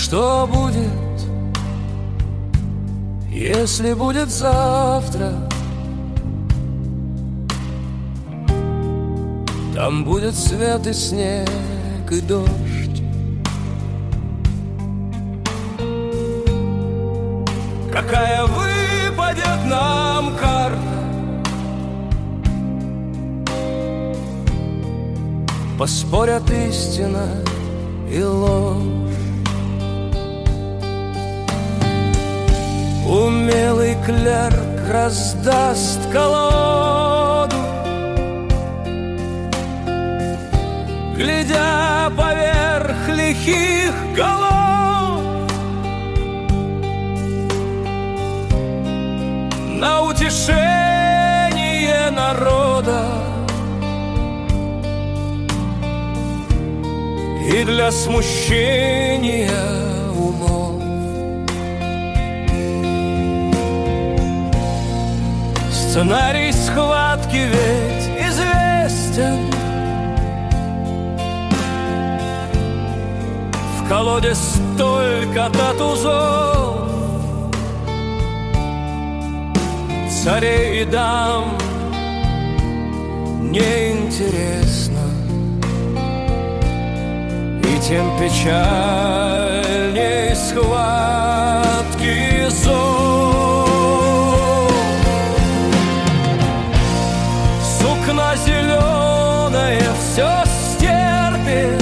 Что будет, если будет завтра? Там будет свет и снег и дождь. Какая выпадет нам карта? Поспорят истина и ложь. Умелый клерк раздаст колоду, глядя поверх лихих голов на утешение народа и для смущения умов. Сценарий схватки ведь известен. В колоде столько-то тузов, царей и дам неинтересно, и тем печальней схватки зов. Сукно зеленое все стерпит,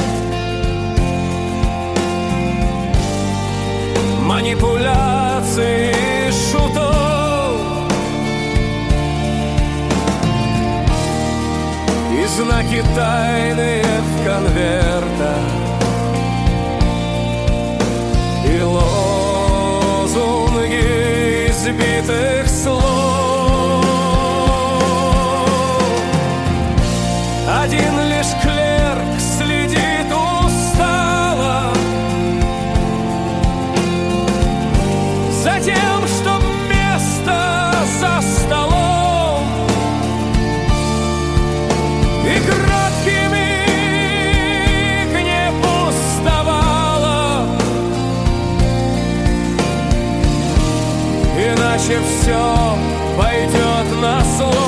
манипуляции шутов и знаки тайные в конвертах, и лозунги избитых слов. Один лишь клерк следит устало за тем, чтоб место за столом и краткий миг не пустовало, иначе все пойдет на слом.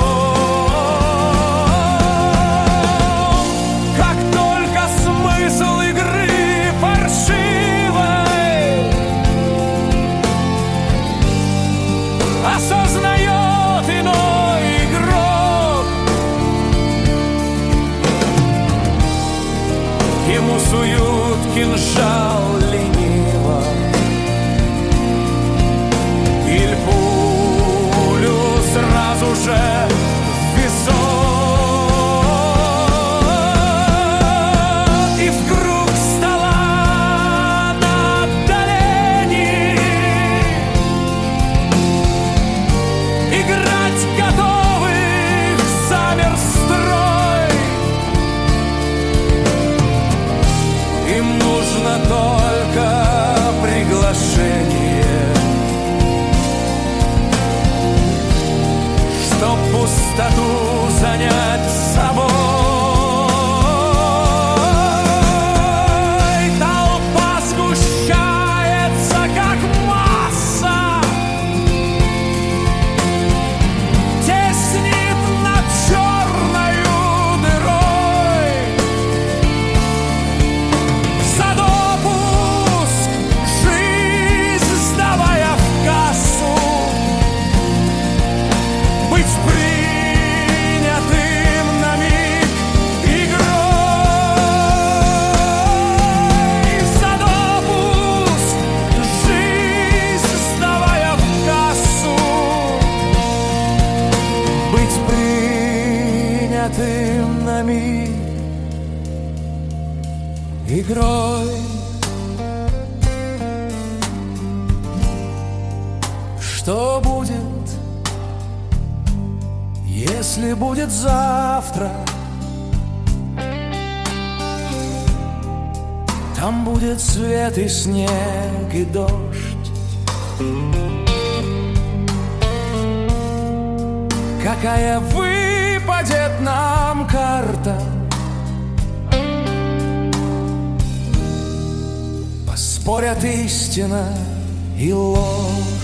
Осознает иной игрок, ему суют кинжал лениво или пулю сразу же в висок, и в круг стола на отдалении играть готовых замер строй. Им нужно только приглашение, чтоб пустоту занять собой. Толпа сгущается, как масса, теснит над черною дырой. За допуск жизнь сдавая в кассу, быть принятым на миг игрой. За допуск жизнь сдавая в кассу, быть принятым на миг игрой. Что будет, если будет завтра? Там будет свет и снег и дождь. Какая выпадет нам карта? спорят истина и ложь.